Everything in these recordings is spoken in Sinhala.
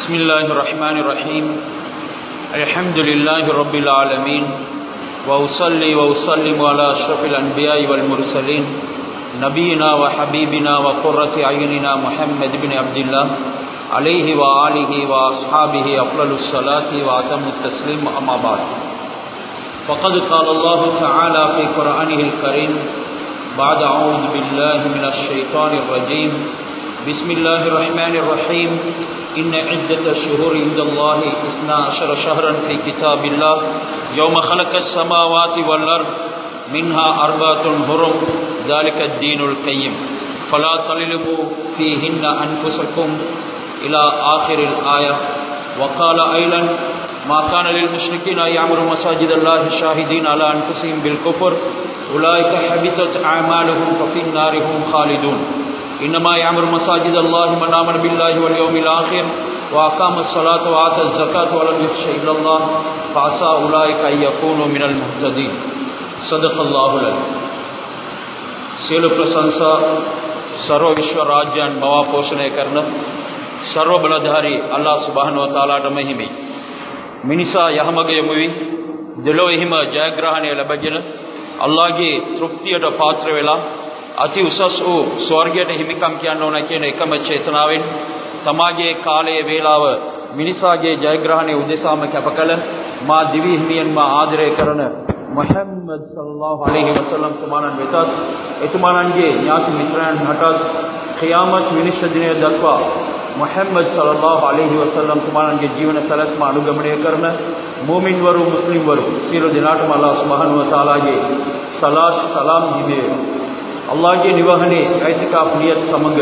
بسم الله الرحمن الرحيم الحمد لله رب العالمين وأصلي وأسلم على أشرف الأنبياء والمرسلين نبينا وحبيبنا وقرة أعيننا محمد بن عبد الله عليه وآله وأصحابه أفضل الصلاة وأتم التسليم أما بعد فقد قال الله تعالى في قرآنه الكريم بعد أعوذ بالله من الشيطان الرجيم بسم الله الرحمن الرحيم إن عدة الشهور عند الله 12 شهرا في كتاب الله يوم خلق السماوات والأرض منها أربعة حرم ذلك الدين القيم فلا تظلموا فيهن أنفسكم إلى آخر الآية وقال أيضا ما كان للمشركين أن يعمروا مساجد الله شاهدين على أنفسهم بالكفر أولئك حبطت أعمالهم ففي النار هم خالدون إنما يعمر مساجد الله من آمن بالله واليوم الآخر وأقام الصلاة وآتى الزكاة ولم يخش إلا الله فعسى أولئك أن يكونوا من المهتدين صدق الله العظيم. සියලු ප්‍රශංසා සර්ව විශ්ව රාජ්‍යයන් මවා පෝෂණය කරන සර්ව බලධාරී අල්ලාහ් සුබ්හානහු වතාලාට මෙහිමයි. මිනිසා යහමග යමු වී දෙලොවෙහිම ජයග්‍රහණය ලැබගෙන අල්ලාහ්ගේ තෘප්තියට පාත්‍ර වෙලා අති උසස් වූ ස්වර්ගයට හිමිකම් කියන්න ඕන කියන එකම චේතනාවෙන් තමාගේ කාලයේ වේලාව මිනිසාගේ ජයග්‍රහණය උදෙසාම කැපකල මා දිවි හිමියන්ම ආදරය කරන මුහම්මද් සල්ලල්ලාහු අලයිහි වසල්ලම් තුමාණන් වෙතත් එතුමාණන්ගේ ඥාති මිත්‍රයන් හටත් ඛියාමත් මිනිස් දිනය දක්වා මුහම්මද් සල්ලල්ලාහු අලයිහි වසල්ලම් තුමාණන්ගේ ජීවන සැලැස්ම අනුගමනය කරන මුමින්වරු මුස්ලිම්වරු සියලු දෙනාටම අල්ලාහ් සුබ්හානහු වතාලාගේ සලාත් සලාම් හිමි අල්ලාහ්ගේ නිවහනේ ඉතිකාෆ් නියත් සමග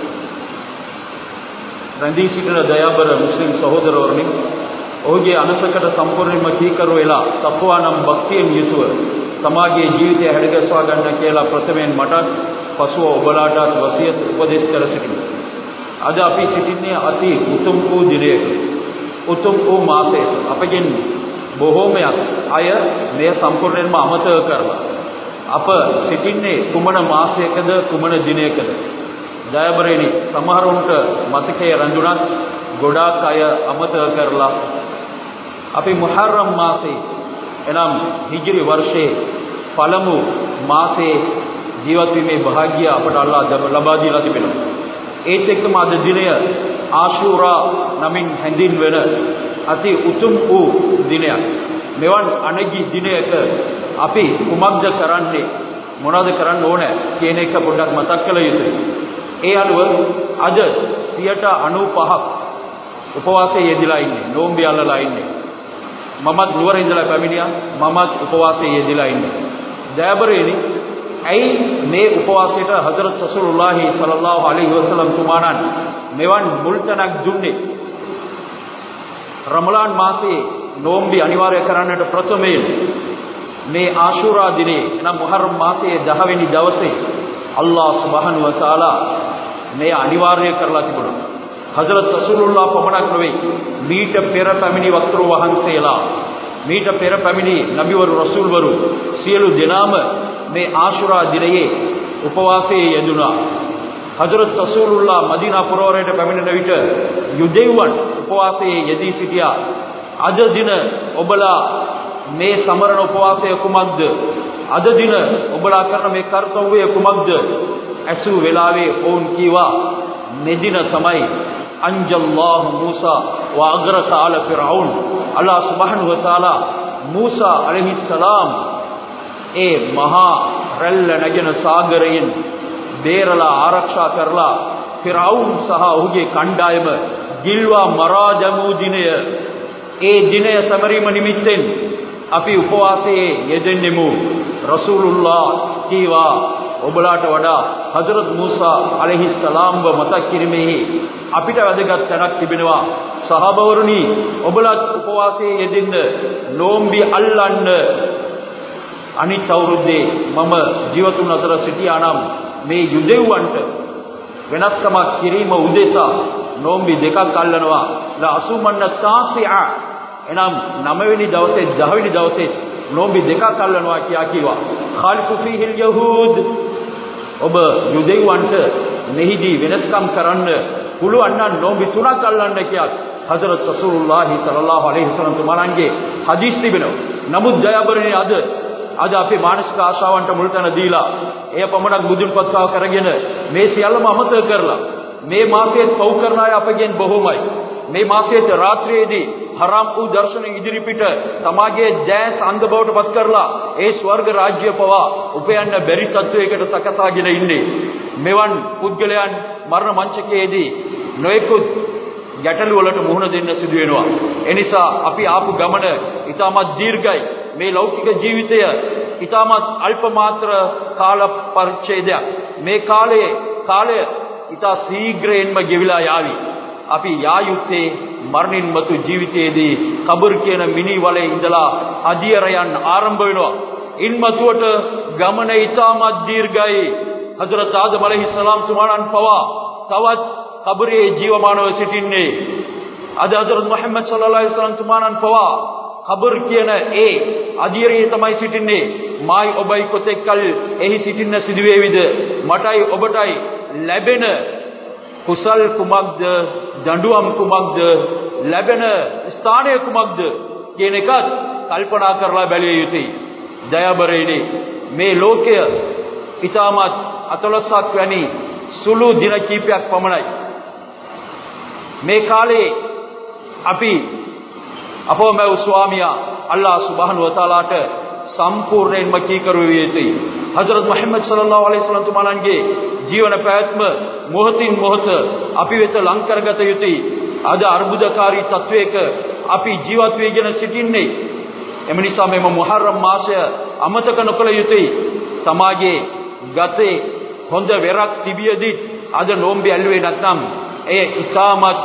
රැඳී සිටින දයාබර මුස්ලිම් සහෝදරවරුනි ඔහුගේ අනසකට සම්පූර්ණයෙන්ම කීකරු වෙලා තක්වා නම් භක්තියෙන් යුතුව තමාගේ ජීවිතය හැඩගස්වා ගන්න කියලා ප්‍රථමයෙන් මටත් පසුව ඔබලාටත් වසියත් උපදේශ කර සිටිමි. අද අපි සිටින්නේ අති උතුම් වූ දිනයක උතුම් වූ මාසයක අපගෙන් බොහෝමයක් අය මෙය සම්පූර්ණයෙන්ම අමතක කරලා අප සිටින්නේ කුමන මාසයකද කුමන දිනයකද දයාබරේනි සමහරුන්ට මතකයේ රැඳුණත් ගොඩාක් අය අමතක කරලා අපි මුහර්රම් මාසේ එනම් හිජ්රි වර්ෂයේ පළමු මාසේ ජීවත් වීමේ වාස්‍ය අපට අල්ලාහ් ලබා දීලා තිබෙනවා. ඒත් එක්කම අද දිනය ආෂුරා නමින් හැඳින්වෙන අති උතුම් වූ දිනයක්. මෙවන් අනගි දිනයක අපි කුමක්ද කරන්නේ මොනවද කරන්න ඕන කියන එක පොඩ්ඩක් මතක් කළ යුතුයි. ඒ අනුව අද 95ක් උපවාසයේ යෙදලා ඉන්නේ, නෝම්බි අල්ලලා ඉන්නේ. මමත් නුවර ඉඳලා පැමිණියා, මමත් උපවාසයේ යෙදලා ඉන්නේ. දයාබරේනි, ඇයි මේ උපවාසයට හදරත් රසූලුල්ලාහි සල්ලල්ලාහු අලයිහි වසල්ලම් තුමාණන් මෙවන් මුල්තනක් දුන්නේ? රමලාන් මාසයේ නෝම්බි අනිවාර්ය කරන්නට ප්‍රථමයෙන් මේ ආෂුරා දිනේ නම් මුහර්රම් මාසයේ 10 වෙනි දවසේ අල්ලාහ් සුබ්හානහු වතාලා මේ අනිවාර්ය කරලා තිබුණා. හදරත් රසූලුල්ලාහ පමණක් නෙවෙයි මීට පෙර පැමිණි වක්තරු වහන්සේලා මීට පෙර පැමිණි නබිවරු රසූල්වරු සියලු දෙනාම මේ ආෂුරා දිනයේ උපවාසයේ යෙදුණා. හදරත් රසූලුල්ලාහ මදීනා පුරවරයට පැමිණෙන විට යුදෙව්වන් උපවාසයේ යෙදී සිටියා. අද දින ඔබලා මේ සමරණ උපවාසය කුමක්ද? අද දින ඔබලා කරන මේ කර්තව්‍යය කුමක්ද? ඇසූ වෙලාවේ ඔවුන් කීවා මෙදින තමයි අන්ජල්ලාහු මූසා වඅග්රක ආල ෆිරഔන්. අල්ලාහ් සුබ්හානහු වතාලා මූසා අලයිහිස්සලාම් ඒ මහා රැල්ල නැගෙන සාගරයෙන් බේරලා ආරක්ෂා කරලා ෆිරෞන් සහ ඔහුගේ කණ්ඩායම ගිල්වා මරා දැමූ දිනය. ඒ දිනය සමරීම නිමිත්තෙන් අපි උපවාසයේ යෙදෙන්නෙමු. රසූලුල්ලාහ කීවා ඔබලාට වඩා හදරත් මූසා අලයිහිස්සලාම්ව මතක් කිරීමේ අපිට වැදගත් තැනක් තිබෙනවා. සහාබවරුනි, ඔබලා උපවාසයේ යෙදෙන්න, නෝම්බි අල්ලන්න. අනිත් අවුරුද්දේ මම ජීවතුන් අතර සිටියා නම් මේ යුදෙව්වන්ට වෙනස්කමක් කිරීම උදෙසා නෝම්බි දෙකක් අල්ලනවා. ලා අසුමන්න තාසිआ එනම් 9 වෙනි දවසේ 10 වෙනි දවසේ නෝම්බි දෙකක් අල්ලනවා කියා. ખાලිෆු ෆීහිල් යහූද් ඔබ යුදෙව්වන්ට මෙහිදී වෙනස්කම් කරන්න පුළුවන් නම් නෝම්බි 3ක් අල්ලන්න කියා හදරත් රසූලුල්ලාහි සල්ලල්ලාහු අලයිහි වසල්ලම් තුමාණන්ගේ හදීස් තිබෙනවා. නමුත් ජයබරණී අද අපේ මානසික ආශාවන්ට මුල් තැන දීලා එය පමණක් බුදුන්පත්තාව කරගෙන මේ සියල්ලම අමතක කරලා මේ මාසයේ පව් කරන අය අපගෙන් බොහෝමයි. මේ මාසයේ රාත්‍රියේදී හරාම් වූ දර්ශන ඉදිරිපිට තමාගේ ජෑස් අන්ධ බවට පත් කරලා ඒ ස්වර්ග රාජ්‍ය පවා උපයන්න බැරි තත්වයකට සකසාගෙන ඉන්නේ. මෙවන් පුද්ගලයන් මරණ මංචකයේදී නොයෙකුත් ගැටලු වලට මුහුණ දෙන්න සිදු වෙනවා. එනිසා අපි ආපු ගමන ඊටමත් දීර්ඝයි. මේ ලෞකික ජීවිතය ඊටමත් අල්ප මාත්‍ර කාල පරිච්ඡේදයක්. මේ කාලය ඊට ශීඝ්‍රයෙන්ම ගෙවිලා යාවි. අපි යා යුත්තේ මරණින් මතු ජීවිතයේදී කබර් කියන මිනි වලේ ඉඳලා අධියරයන් ආරම්භ වෙනවා. ඉන්මතුවට ගමන ඊටමත් දීර්ඝයි. හදරත් ආදම් අලයිහිස්සලාම් තුමාණන් පවා තවත් කබරේ ජීවමානව සිටින්නේ. අද හදරත් මුහම්මද් සල්ලල්ලාහු අලයිහි වසල්ලම් තුමාණන් පවා කබර් කියන ඒ අධියරයේ තමයි සිටින්නේ. මායි ඔබයි කොතෙක්කල් එහි සිටින්න සිදුවේවිද? මටයි ඔබටයි ලැබෙන කුසල් කුමක්ද, දඬුවම් කුමක්ද, ලැබෙන ස්ථානය කුමක්ද කියන එකත් කල්පනා කරලා බැලිය යුතුයි. දයාබරේනි, මේ ලෝකය ඊටමත් අතලොස්සක් වැනි සුළු දින කීපයක් පමණයි. මේ කාලේ අපි අපෝමැව් ස්වාමියා අල්ලාහ් සුබ්හානහු වතාලාට සම්පූර්ණයෙන්ම කීකරු විය යුතුයි. හදරත් මුහම්මද් සල්ලල්ලාහු අලයිහි වසල්ලම් තුමාණන්ගේ ජීවන පැවැත්ම මොහොතින් මොහොත අපි වෙත ලං කරගත යුතුයි. අද අර්බුදකාරී තත්වයක අපි ජීවත් වෙගෙන සිටින්නේ. එම නිසා මෙම මුහර්රම් මාසය අමතක නොකළ යුතුයි. තමාගේ ගතේ හොඳ වෙරක් තිබියදී අද නෝම්බි ඇල්ලුවේ නැත්නම් එය ඉතාමත්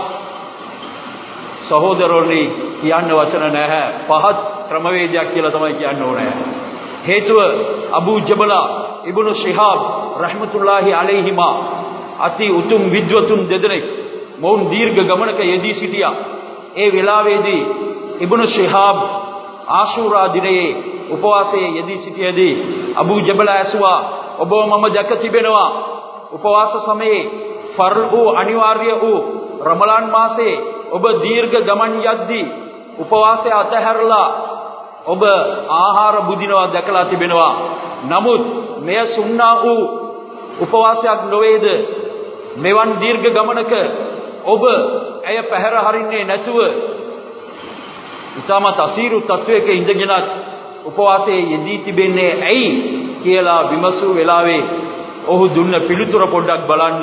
සහෝදරෝනි කියන්න වචන නැහැ. පහත් ක්‍රමවේදයක් කියලා තමයි කියන්න ඕනේ. හේතුව අබූ ජබලා ඉබ්නු ශිහාබ් රහ්මතුල්ලාහි අලයිහිමා අති උතුම් විද්වතුන් දෙදෙනෙක් මොවුන් දීර්ඝ ගමනක යෙදී සිටියා. ඒ වෙලාවේදී ඉබ්නු ශිහාබ් ආෂුරා දිනයේ උපවාසයේ යෙදී සිටියේදී අබූ ජබලා ඇසුවා, ඔබ මම දැක තිබෙනවා උපවාස සමයේ ෆර්උ අනිවාර්ය වූ රමලාන් මාසයේ ඔබ දීර්ඝ ගමන් යද්දී උපවාසය අතහැරලා ඔබ ආහාර බුදිනවා දැකලා තිබෙනවා. නමුත් මෙය සුන්නා වූ උපවාසයක් නොවේද? මෙවන් දීර්ඝ ගමනක ඔබ ඇය පැහැර හරින්නේ නැතුව ඉතාමත් අසීරු තත්වයක ඉඳගෙනත් උපවාසයේ යෙදී තිබෙන්නේ ඇයි කියලා විමසූ වෙලාවේ ඔහු දුන්න පිළිතුර පොඩ්ඩක් බලන්න.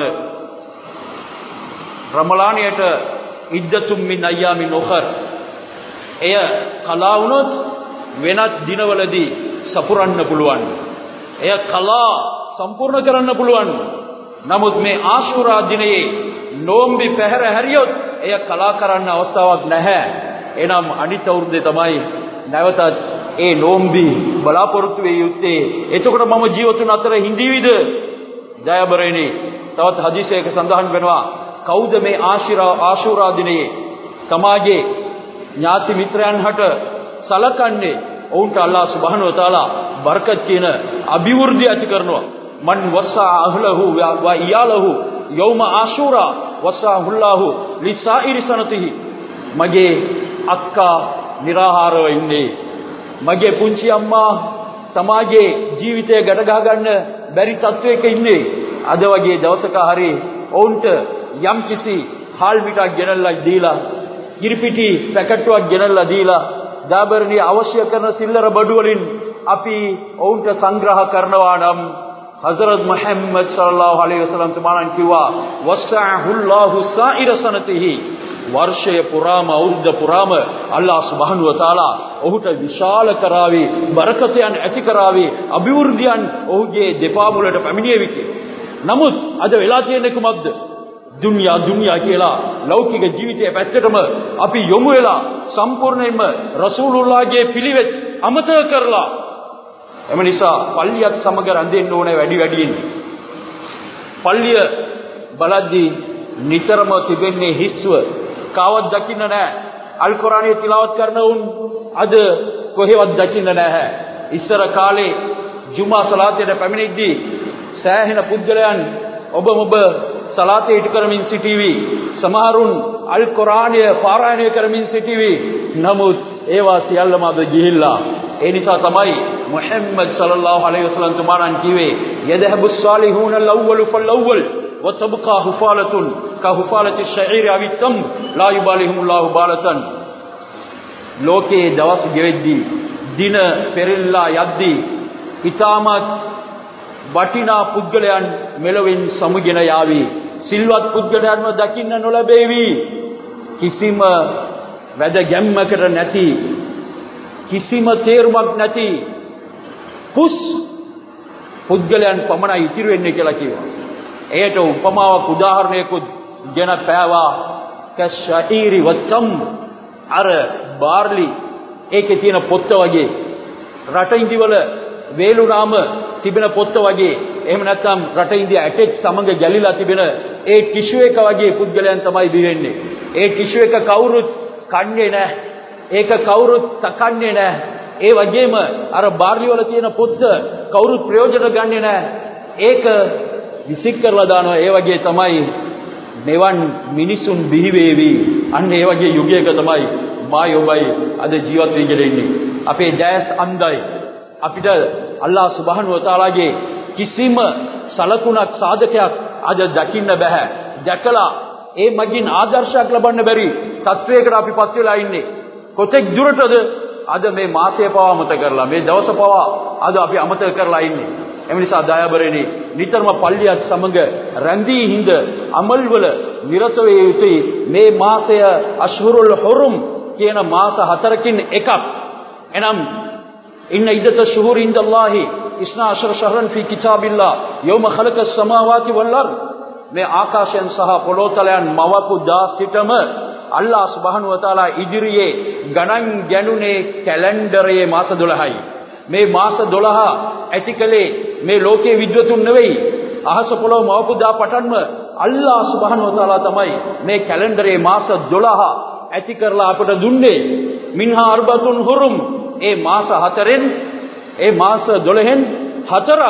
රමලානියට ඉද්දතුම් මින් අයියාමින් උඛර්, එය කලා වුණොත් වෙනත් දිනවලදී සපුරන්න පුළුවන්. එය කලා සම්පූර්ණ කරන්න පුළුවන්. නමුත් මේ ආෂුරා දිනයේ නෝම්බි පැහැර හැරියොත් එය කලා කරන්න අවස්ථාවක් නැහැ. එනම් අනිත් අවුරුද්දේ තමයි නැවතත් ඒ නෝම්බි බලාපොරොත්තු වෙ යුත්තේ. එතකොට මම ජීවතුන් අතර හිඳීවිද? දයාබරේනි, තවත් හදීසයක සඳහන් වෙනවා, කවුද මේ ආෂුරා දිනයේ තමාගේ ඥාති මිත්‍රයන් හට සලකන්නේ? ඔවුන්ට අල්ලාහ් සුබ්හානහු වතාලා බරකත් කියන අභිවෘද්ධිය ඇති කරනවා. මන් වස්සා අහ්ලහු ව ඉයාලහු යෞම ආෂුරා වස්සාහුල්ලාහු ලිසායිරි සනතිහි. මගේ අක්කා निराहाරව ඉන්නේ. මගේ පුංචි අම්මා තමාගේ ජීවිතය ගැට ගහ ගන්න බැරි තත්වයක ඉන්නේ. අද වගේ දවසක හරි ඔවුන්ට යම් කිසි හාල් මිටක් ගෙනල්ලා දීලා, කිරිපිටි පැකට්ටුවක් ගෙනල්ලා දීලා, දාබරණී අවශ්‍ය කරන සිල්ලර බඩු වලින් අපි ඔවුන්ට සංග්‍රහ කරනවා නම් හසරත් මුහම්මද් සල්ලල්ලාහු අලයිහි වසල්ලම් තුමාණන් කිව්වා, වස්සාහුල්ලාහු සායිර සනතිහි. වර්ෂය පුරාම, අවුරුද්ද පුරාම අල්ලාහ් සුබ්හානහු වතාලා ඔහුට විශාල කරાવી, බරකතයන් ඇති කරાવી, අභිවෘද්ධියන් ඔහුගේ දෙපා මුලට පැමිණියේවි. නමුත් අද වෙලා තියෙන්නේ කුමක්ද? දුන්යා කියලා ලෞකික ජීවිතයේ පැත්තටම අපි යොමු වෙලා සම්පූර්ණයෙන්ම රසූලුල්ලාහගේ පිළිවෙත් අමතක කරලා, එම නිසා පල්ලියත් සමග රැඳෙන්න ඕනේ වැඩියෙන්. පල්ලිය බලද්දී නිතරම තිබෙන්නේ හිස්ව, කාවත් දකින්න නැහැ. අල් කුර්ආනයේ තිලාවත් කරන උන් අද කොහෙවත් දකින්න නැහැ. ඉස්සර කාලේ ජුමා සලාතේට පැමිණෙද්දී සෑහෙන පුද්ගලයන් ඔබ සලාතේ ඉටු කරමින් සිටීවි. සමහරුන් අල් කුර්ආනය පාරායනය කරමින් සිටිවි. නමුත් ඒවා සියල්ලම අද ගිහිල්ලා. ඒ නිසා තමයි මුහම්මද් සල්ලල්ලාහු අලයිහි වසල්ලම් තුමාණන් කිව්වේ යදහබු ස්වාලිහූන al-awwal fal-awwal wa tabqa hufalatun ka hufalati ash-sha'iri aw at-tam la yubalihumullahu balatan. ලෝකේ දවස් ගෙවෙද්දී දින පෙරilla යද්දී ඊටමත් වටිනා පුද්ගලයන් මෙලොවින් සමුගෙන යාවි. සිල්වත් පුද්ගලයන්ව දකින්න නොලැබෙවි. කිසිම වැද ගැම්මකට නැති, කිසිම තේරුමක් නැති පුස් පුද්ගලයන් පමණයි ඉතිරි වෙන්නේ කියලා කිව්වා. එයට උපමාවක් උදාහරණයකුත් ගෙන පෑවා. කෂීරි වත්තම් අර බාර්ලි ඒකේ තියෙන පොත්ත වගේ රට ඉන්දිවල වේලුනාම තිබෙන පොත්ත වගේ, එහෙම නැත්නම් රට ඉන්දියා ඇටෙක් සමග ගැලිලා තිබෙන ඒ ටිෂු එක වගේ පුද්ගලයන් තමයි බිවෙන්නේ. ඒ ටිෂු එක කවුරුත් කන්නේ නැහැ. ඒක කවුරුත් තකන්නේ නැහැ. ඒ වගේම අර බාර්ලි වල තියෙන පොත්ත කවුරුත් ප්‍රයෝජන ගන්නේ නැහැ. ඒක විසික් කරලා දානවා. ඒ වගේ තමයි මෙවන් මිනිසුන් බිහි වේවි. අන්න ඒ වගේ යුගයක තමයි මායි ඔබයි අද ජීවත් වෙගෙන ඉන්නේ. අපේ දැස් අන්ධයි. අපිට අල්ලාහ් සුබ්හානහු වතාලාගේ කිසිම සලකුණක් සාධකයක් අද දකින්න බෑ. දැකලා ඒ මගින් ආදර්ශයක් ලබන්න බැරි තත්වයකට අපිපත් වෙලා ඉන්නේ. කොතෙක් දුරටද අද මේ මාසය පවා අමතක කරලා, මේ දවස පවා අද අපි අමතක කරලා ඉන්නේ. එම නිසා දයාබරණි, නිතරම පල්ලියත් සමග රැඳී හිඳ අමල් වල නිරත වේ යුතුයි. මේ මාසය අෂ්හුරුල් හුරුම් කියන මාස 4කින් එකක්. එනම් ඉන්න ඉද්දත ෂුහුරි ඉන්දල්ලාහි 12 ශහරන් ෆී කිතාබිල්ලා යෞම ඛලකස් සමාවාති වල් අර්ද්. මේ ආකාශයන් සහ පොළොව තලයන් මවපු දා සිටම අල්ලාහ් සුබ්හානහු වතාලා ඉදිරියේ ගණන් ගැනුනේ කැලෙන්ඩරයේ මාස 12යි. මේ මාස 12 ඇතිකලේ මේ ලෝකයේ විද්වතුන් නෙවෙයි. අහස පොළොව මවපු දා පටන්ම අල්ලාහ් සුබ්හානහු වතාලා තමයි මේ කැලෙන්ඩරයේ මාස 12 ඇති කරලා අපට දුන්නේ. මින්හා අර්බතුන් හුරුම්. ඒ මාස 4න්, ඒ මාස 12න් 4ක්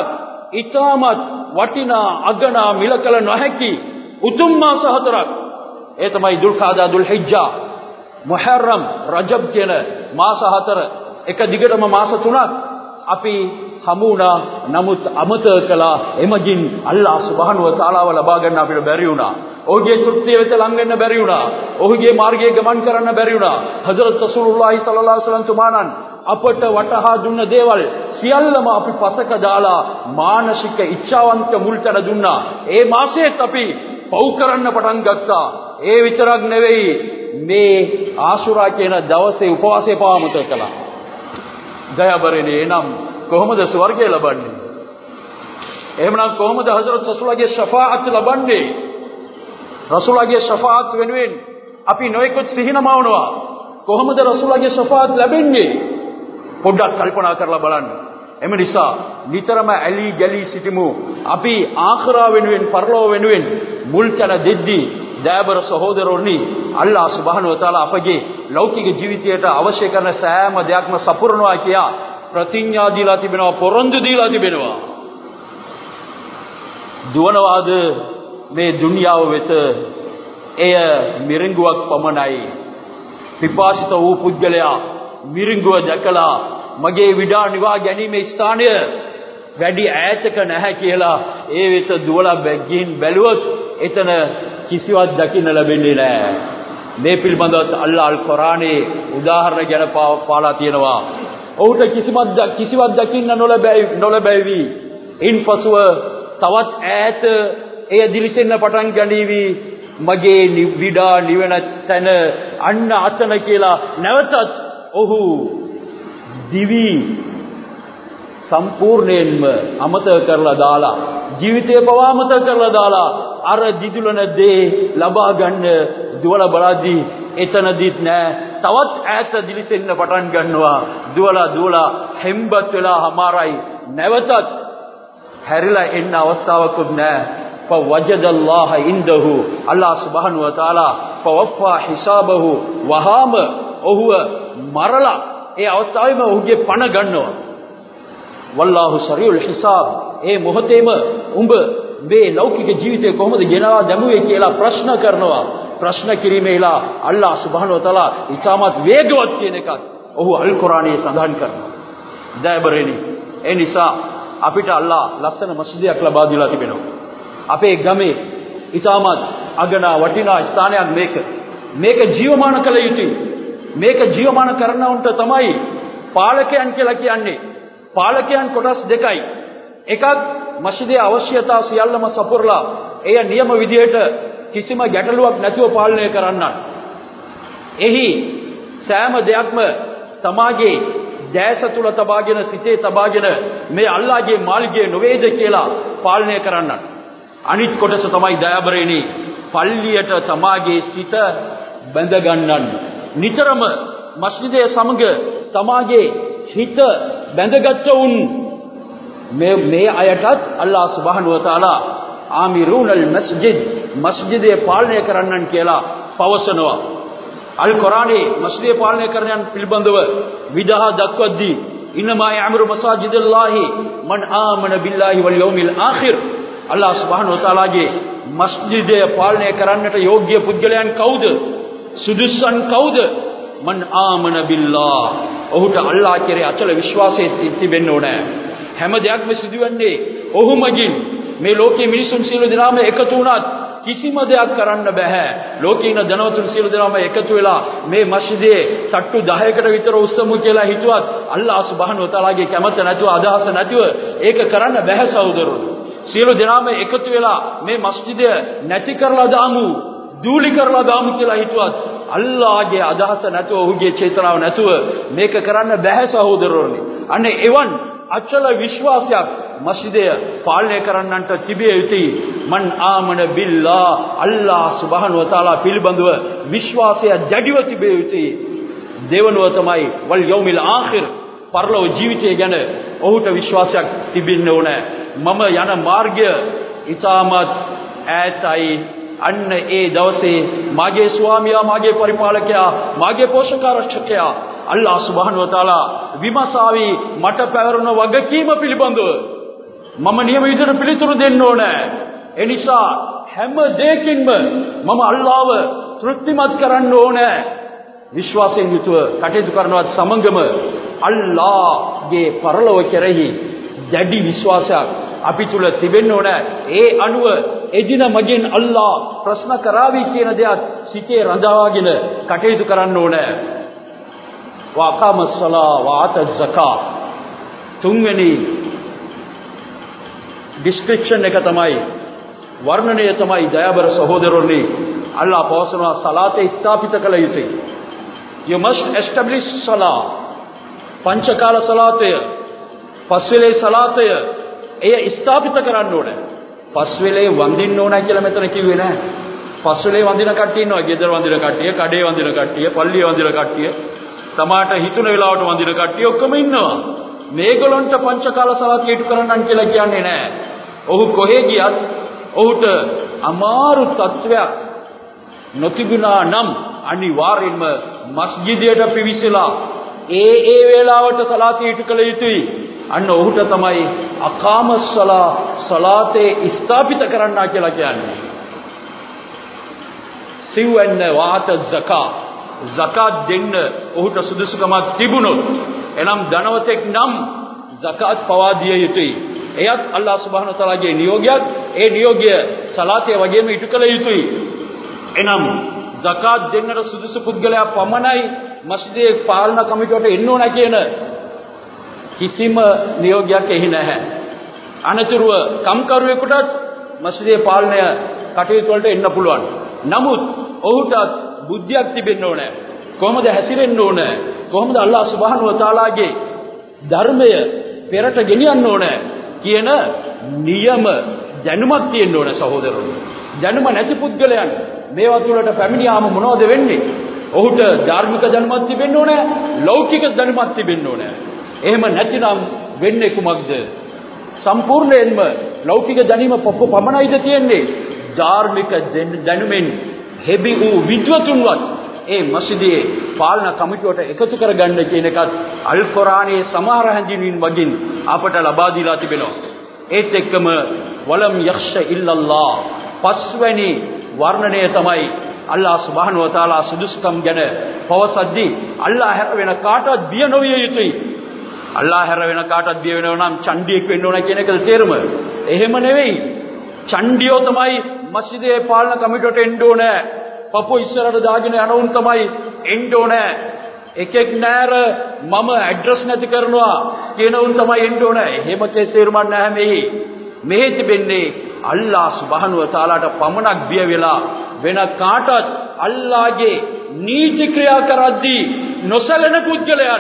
ඊටමත් වටිනා අගනා මිලකල නොහැකි උතුම් මාස 4ක්. ඒ තමයි දුල්කාදා, දුල්හිජ්ජා, මුහර්රම්, රජබ් කියන මාස 4. එක දිගටම මාස 3ක් අපි හමු වුණා. නමුත් අමතක කළා. එමගින් අල්ලාහ් සුබ්හානහු වතාලාව ලබා ගන්න අපිට බැරි වුණා. ඔහුගේ තෘප්තිය වෙත ලං වෙන්න බැරි වුණා. ඔහුගේ මාර්ගයේ ගමන් කරන්න බැරි වුණා. හදරත් රසූලුල්ලාහි සල්ලල්ලාහු අලයිහි වසල්ලම් තුමාණන් අපට වටහා දුන්න දේවල් සියල්ලම අපි පසක දාලා මානසික ඉච්ඡාවන්ත මුල්තන දුන්නා. ඒ මාසෙත් අපි පව් කරන්න පටන් ගත්තා. ඒ විතරක් නෙවෙයි, මේ ආශුරා කියන දවසේ උපවාසය පවා අමතක කළා. දයාබරණි, එනම් කොහොමද ස්වර්ගය ලබන්නේ? එහෙමනම් කොහොමද හසරත් රසූලගේ ශෆාඅත් ලබන්නේ? රසූලගේ ශෆාඅත් වෙනුවෙන් අපි නොයෙකුත් සිහිනමවනවා. කොහොමද රසූලගේ ශෆාඅත් ලැබෙන්නේ? පොඩ්ඩක් කල්පනා කරලා බලන්න. එම නිසා නිතරම ඇලි ගැලි සිටිමු. අපි ආඛිරා වෙනුවෙන්, පරලෝව වෙනුවෙන් මුල් තැන දෙද්දී දයාබර සහෝදරෝනි, අල්ලාහ් සුබ්හානහු වතාලා අපගේ ලෞකික ජීවිතයට අවශ්‍ය කරන සෑම දෙයක්ම සපුරනවා කියා ප්‍රතිඥා දීලා තිබෙනවා, පොරොන්දු දීලා තිබෙනවා. දුවනවාද මේ දුන්යාව වෙත? එය මිරිඟුවක් පමණයි. පිපාසිත වූ පුද්ගලයා මිරිඟුව දැකලා මගේ විඩා නිවා ගැනීමේ ස්ථානය වැඩි ඈතක නැහැ කියලා ඒ වෙත දුවලා බැගින් බැලුවොත් එතන කිසිවක් දකින්න ලැබෙන්නේ නැහැ. මේ පිළිබඳව අල්ලාහ් අල් කුර්ආනයේ උදාහරණ ගැන පාලා තියෙනවා. ඔහුට කිසිවක් දකින්න නොලැබෙවි. ඉන්පසුව තවත් ඈත එය දිලිසෙන්න පටන් ගනීවි. මගේ විඩා නිවන තැන අන්න අතන කියලා නැවතත් ඔහු දිවි සම්පූර්ණයෙන්ම අමතක කරලා දාලා, ජීවිතේ පවා අමතක කරලා දාලා අර දිදුලන දේ ලබා ගන්න දුවලා බලද්දී එතනදිත් නෑ. තවත් ඈත දිලිසෙන්න පටන් ගන්නවා. දුවලා හෙම්බත් වෙලා හමාරයි. නැවතත් හැරිලා එන්න අවස්ථාවකුත් නෑ. فوجدالله عنده අල්ලාහ් සුබ්හානහු වතාලා ෆවෆා හිසාබහු වහාම ඔහුව මරලා ඒ අවස්ථාවේම ඔහුගේ පණ ගන්නවා. වල්ලාහු සරීඋල් හිසාබ්. ඒ මොහොතේම උඹ මේ ලෞකික ජීවිතය කොහොමද ගෙනවා දැමුවේ කියලා ප්‍රශ්න කරනවා. ප්‍රශ්න කිරීමේලා අල්ලාහ් සුබ්හානහු වතාලා ඉතාමත් වේගවත් කියන එකත් ඔහු අල් කුර්ආනයේ සඳහන් කරනවා. දයබරේනි, ඒ නිසා අපිට අල්ලාහ් ලස්සන මස්ජිදයක් ලබා දීලා තිබෙනවා. අපේ ගමේ ඉතාමත් අගනා වටිනා ස්ථානයක් මේක ජීවමාන කළ යුතුයි. මේක ජීවමාන කරනවුන්ට තමයි පාලකයන් කියලා කියන්නේ. පාලකයන් කොටස් දෙකයි. එකක් මස්ජිදේ අවශ්‍යතා සියල්ලම සපුරලා එය නියම විදියට කිසිම ගැටලුවක් නැතුව පාලනය කරන්නන්. එහි සෑම දෙයක්ම තමාගේ දැස තුල තබාගෙන සිතේ තබාගෙන මේ අල්ලාහගේ මාලිගයේ නොවේද කියලා පාලනය කරන්නන්. අනිත් කොටස තමයි දයාබරේනි පල්ලියට තමාගේ සිත බැඳ ගන්නන්. නිතරම මස්ජිදේ සමග තමාගේ හිත බැඳගත් වුන් මේ අයටත් අල්ලාහ් සුබ්හානහු වතාලා ආමිරුනල් මස්ජිදේ පාලනය කරන්නන් කියලා පවසනවා. අල් කුර්ආනයේ මස්ජිදේ පාලනය කරනයන් පිළිබඳව විදහා දක්වද්දී ඉන්නමා යඅමුරු මසාජිදල්ලාහි මන් ආමන බිල්ලාහි වල් යෞමිල් ආඛිර්. අල්ලාහ් සුබ්හානහු වතාලාගේ මස්ජිදේ පාලනය කරන්නට යෝග්‍ය පුද්ගලයන් කවුද? සුදුසුන් කවුද? මන් ආමන බිල්ලාහ්. ඔහුට අල්ලාහ් කෙරේ අචල විශ්වාසය තිබෙන්න ඕනේ. හැම දෙයක්ම සිදුවන්නේ ඔහු මගින්. මේ ලෝකයේ මිනිසුන් සියලු දෙනාම එකතු වුණත් කිසිම දෙයක් කරන්න බෑ. ලෝකේ ඉන්න ධනවතුන් සියලු දෙනාම එකතු වෙලා මේ මස්ජිදේ තට්ටු 10කට විතර උස්සමු කියලා හිතුවත් අල්ලාහ් සුබ්හානහු වතාලාගේ කැමැත්ත නැතුව අදහස නැතුව ඒක කරන්න බෑ සහෝදරවරු. සියලු දෙනාම එකතු වෙලා මේ මස්ජිදය නැති කරලා දාමු, දූලි කරලා දාමු කියලා හිතුවත් අල්ලාහගේ අදහස නැතුව ඔහුගේ චේතනාව නැතුව මේක කරන්න බෑ සහෝදරවරුනි. අනේ එවන් අචල විශ්වාසයක් මස්ජිදය පාලනය කරන්නන්ට තිබිය යුතුයි. මන් ආමන බිල්ලා අල්ලාහ් සුබ්හානහු වතාලා පිළිබඳව විශ්වාසය දැඩිව තිබිය යුතුයි. දෙවනුව තමයි වල් යෞමිල් ආඛිර් පරලොව ජීවිතය ගැන ඔහුට විශ්වාසයක් තිබෙන්න ඕනේ. මම යන මාර්ගය ඉතාමත් ඈතයි. අන්න ඒ දවසේ මාගේ ස්වාමියා, මාගේ පරිපාලකයා, මාගේ පෝෂකාරක්ෂකයා අල්ලාහ් සුබ්හානහු වතාලා විමසාවි මට පැවරුණ වගකීම පිළිබඳව මම නියම විදිහට පිළිතුරු දෙන්න ඕනේ. ඒ නිසා හැම දෙයකින්ම මම අල්ලාහව තෘප්තිමත් කරන්න ඕනේ. විශ්වාසයෙන් යුතුව කටයුතු කරනවත් සමගම අල්ලාහගේ පරලොව කෙරෙහි දැඩි විශ්වාසයක් අපි තුල තිබෙන්න ඕනේ. ඒ අනුව එදින මගින් අල්ලාහ් ප්‍රශ්න කරાવી කියන දෙයක් සිතේ රඳාගෙන කටයුතු කරන්න ඕනේ. වඅකාමස්සලා වආතස් සකා. තුන්වෙනි ඩිස්ක්‍රිප්ෂන් එක තමයි, වර්ණනය තමයි දයාබර සහෝදරවරුනි අල්ලාහ් පවසනවා සලාතේ ස්ථාපිත කළ යුතුයි. You must establish salah. පංචකාල සලාතය, පස්වෙලේ සලාතය එය ස්ථාපිත කරන්න ඕනේ. පස්වෙලේ වඳින්න ඕන කියලා මෙතන කිව්වේ නැහැ. පස්වෙලේ වඳින කට්ටිය ඉන්නවා. ගෙදර වඳින කට්ටිය, කඩේ වඳින කට්ටිය, පල්ලියේ වඳින කට්ටිය, තමාට හිතුන වෙලාවට වඳින කට්ටිය ඔක්කොම ඉන්නවා. මේගොල්ලන්ට පංචකාල සලාතය ඉටු කරන්නන් කියලා කියන්නේ නැහැ. ඔහු කොහේ ගියත් ඔහුට අමාරු තත්වයක් නොතිබුණා නම් අනිවාර්යෙන්ම මස්ජිදයට පිවිසලා ඒ වේලාවට සලාතය ඉටු කළ යුතුයි. අන්න ඔහුට තමයි අකාමස්සලා සලාතේ ස්ථාපිත කරන්නා කියලා කියන්නේ. සිව්වන්න වාත සකා, zakat දෙන්න ඔහුට සුදුසුකමක් තිබුණොත්, එනම් ධනවතෙක් නම් zakat පවා දිය යුතුයි. එයත් අල්ලාහ් සුබ්හානහු වතාලාගේ නියෝගයක්. ඒ නියෝගය සලාතේ වගේම ඉටු කළ යුතුයි. එනම් zakat දෙන්නට සුදුසු පුද්ගලයා පමණයි මස්ජිදේ පාලන කමිටුවට එන්න ඕන කියන කිසිම නියෝගයක් එහි නැහැ. අනතුරුව කම්කරුවෙකුට මස්ජිදේ පාලනය කටයුතු වලට එන්න පුළුවන්. නමුත් ඔහුට බුද්ධියක් තිබෙන්න ඕනේ. කොහොමද හැසිරෙන්න ඕනේ? කොහොමද අල්ලාහ් සුබ්හානහු වතාලාගේ ධර්මය පෙරට ගෙනියන්න ඕනේ කියන නියම දැනුමක් තියෙන්න ඕනේ සහෝදරවරුනි. දැනුම නැති පුද්ගලයන් මේවා තුළට පැමිණියාම මොනවද වෙන්නේ? ඔහුට ධාර්මික දැනුමක් තිබෙන්න ඕනේ, ලෞකික දැනුමක් තිබෙන්න ඕනේ. එහෙම නැතිනම් වෙන්නේ කුමක්ද? සම්පූර්ණයෙන්ම ලෞකික දැනීම පමණයිද තියෙන්නේ? ධාර්මික දැනුමෙන් හෙබි වූ විද්වතුන්වත් ඒ මස්ජිදේ පාලන කමිටුවට එකතු කරගන්න කියන එකත් අල් කුර්ආනයේ සමහර හැඳින්වීම් වගින් අපට ලබා දීලා තිබෙනවා. ඒත් එක්කම වලම් යක්ෂ ඉල්ලල්ලාහ්, පස්වැනි වර්ණනය තමයි අල්ලාහ් සුබ්හානහු වතාලා සුදුසුකම් ගැන පවසද්දී අල්ලාහ් හැර වෙන කාටවත් බිය නොවිය යුතුයි. අල්ලාහ් හැර වෙන කාටවත් බිය වෙනව නම් චණ්ඩියෙක් වෙන්න ඕන කියන එකද තේරුම. එහෙම නෙවෙයි. චණ්ඩියෝ තමයි මස්ජිදේ පාලන කමිටුවට එන්න ඕනේ. පපුව ඉස්සරහට දාගෙන යනවුන් තමයි එන්න ඕනේ. එකෙක් නෑර මම ඇඩ්‍රස් නැති කරනවා කියනවුන් තමයි එන්න ඕනේ. එහෙම තේරුමක් නැහැ මෙහි. මෙහි තිබෙන්නේ අල්ලාහ් සුබ්හානහු වතාලාට පමණක් බිය වෙලා වෙන කාටවත් අල්ලාහගේ නීති ක්‍රියා කරද්දී නොසලෙන පුද්ගලයන්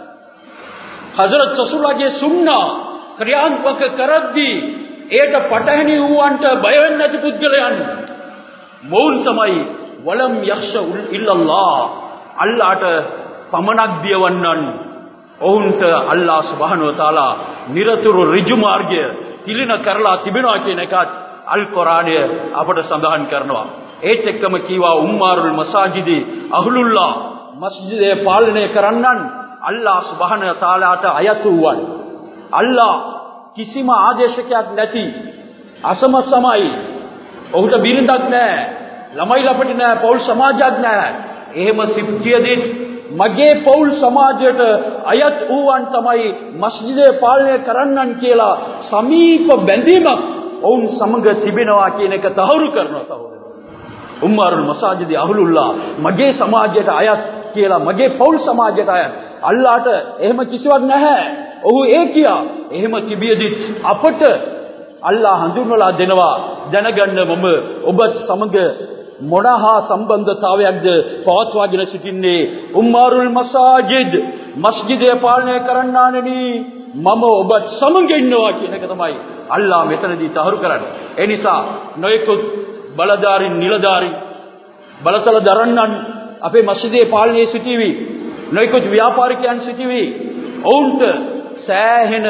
හසරත් රසූලගේ සුන්නා ක්‍රියාත්මක කරද්දී ඒට පටහැනි වූවන්ට බය වෙන්නේ නැති පුද්ගලයන් මොවුන් තමයි වලම් යක්ෂ ඉල්ලල්ලාහ් අල්ලාහට පමණක් බියවන්නන් ඔවුන්ට අල්ලාහ් සුබ්හානහු වතාලා නිරතුරු ඍජු මාර්ගය තිලින කරලා තිබෙනවා කියන එකත් අල් කුර්ආනය අපට සඳහන් කරනවා. ඒත් එක්කම කීවා උම්මාරුල් මසාජිදි අහ්ලුල්ලාහ් මස්ජිදේ පාලනය කරන්නන් අල්ලාහ් සුබ්හානහු වතාලාට අයත් වූවන්. අල්ලාහ් කිසිම ආදේශකයක් නැති අසමසමයි. ඔහුට බිරිඳක් නැහැ, ළමයි ලපටි නැහැ, පෞල් සමාජයක් නැහැ. එහෙම සිද්ධියදී මගේ පෞල් සමාජයට අයත් වූවන් තමයි මස්ජිදේ පාලනය කරන්නන් කියලා සමීප බැඳීමක් ඔවුන් සමග තිබෙනවා කියන එක තහවුරු කරනවා. සහෝදරයෝ, උම්මාරුල් මසාජිදි අහ්ලුල්ලාහ් මගේ සමාජයට අයත් කියලා, මගේ පෞල් සමාජයට අයත්. අල්ලාහට එහෙම කිසිවක් නැහැ. ඔහු ඒ කියා එහෙම තිබියදී අපට අල්ලාහ් හඳුන්වලා දෙනවා දැනගන්න මම ඔබත් සමග මොනහා සම්බන්ධතාවයක්ද පවත්වාගෙන සිටින්නේ. උම්මාරුල් මසාජිද් මස්ජිදේ පාලනය කරන්නානනි මම ඔබත් සමග ඉන්නවා කියන එක තමයි අල්ලාහ් මෙතනදී තහවුරු කරන්නේ. ඒ නිසා නොයෙකුත් බලධාරීන් නිලධාරීන් බලතල දරන්නන් අපේ මස්ජිදේ පාලනයේ සිටීවි. නොයෙකුත් ව්‍යාපාරිකයන් සිටීවි. ඔවුන්ට සෑහෙන